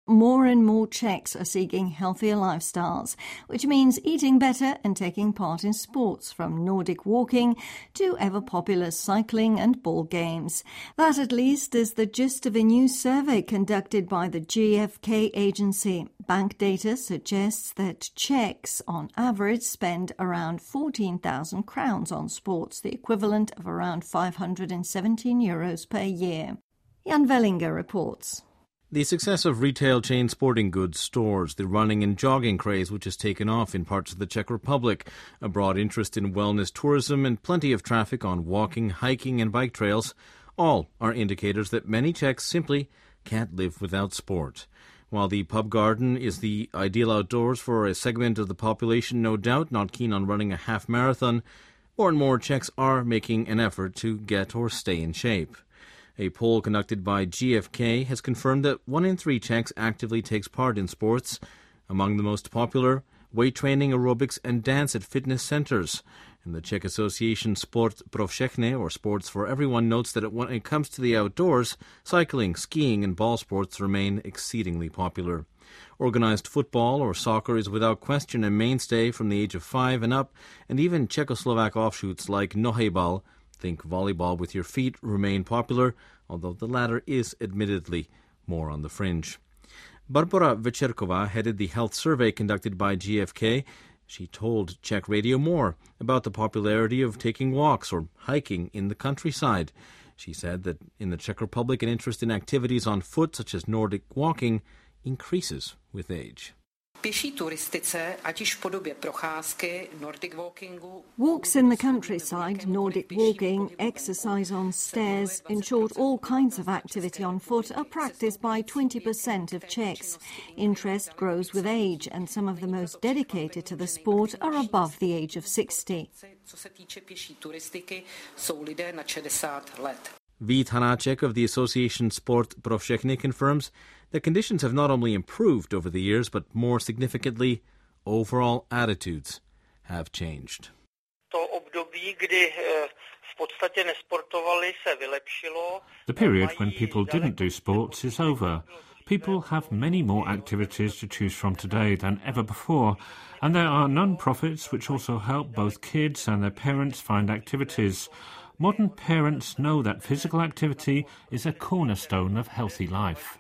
more and more Czechs are seeking healthier lifestyles, which means eating better and taking part in sports, from Nordic walking to ever-popular cycling and ball games. That, at least, is the gist of a new survey conducted by the GfK agency. Bank data suggests that Czechs, on average, spend around 14,000 crowns on sports, the equivalent of around €517 per year. Jan Wellinger reports. The success of retail chain sporting goods stores, the running and jogging craze which has taken off in parts of the Czech Republic, a broad interest in wellness tourism and plenty of traffic on walking, hiking and bike trails, all are indicators that many Czechs simply can't live without sport. While the pub garden is the ideal outdoors for a segment of the population no doubt not keen on running a half marathon, more and more Czechs are making an effort to get or stay in shape. A poll conducted by GfK has confirmed that 1 in 3 Czechs actively takes part in sports. Among the most popular, weight training, aerobics and dance at fitness centres. And the Czech Association Sport pro všechny, or Sports for Everyone, notes that when it comes to the outdoors, cycling, skiing and ball sports remain exceedingly popular. Organised football or soccer is without question a mainstay from the age of 5 and up, and even Czechoslovak offshoots like nohejbal, think volleyball with your feet, remain popular, although the latter is admittedly more on the fringe. Barbara Večerková headed the health survey conducted by GfK. She told Czech Radio more about the popularity of taking walks or hiking in the countryside. She said that in the Czech Republic an interest in activities on foot, such as Nordic walking, increases with age. Walks in the countryside, Nordic walking, exercise on stairs, in short, all kinds of activity on foot are practiced by 20% of Czechs. Interest grows with age, and some of the most dedicated to the sport are above the age of 60. Vít Hanáček of the Association Sport pro všechny confirms that conditions have not only improved over the years, but more significantly, overall attitudes have changed. The period when people didn't do sports is over. People have many more activities to choose from today than ever before, and there are non-profits which also help both kids and their parents find activities. Modern parents know that physical activity is a cornerstone of healthy life.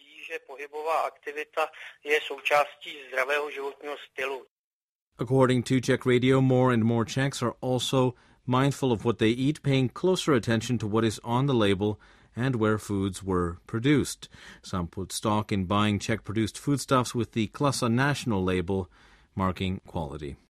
According to Czech Radio, more and more Czechs are also mindful of what they eat, paying closer attention to what is on the label and where foods were produced. Some put stock in buying Czech-produced foodstuffs with the Klasa National label, marking quality.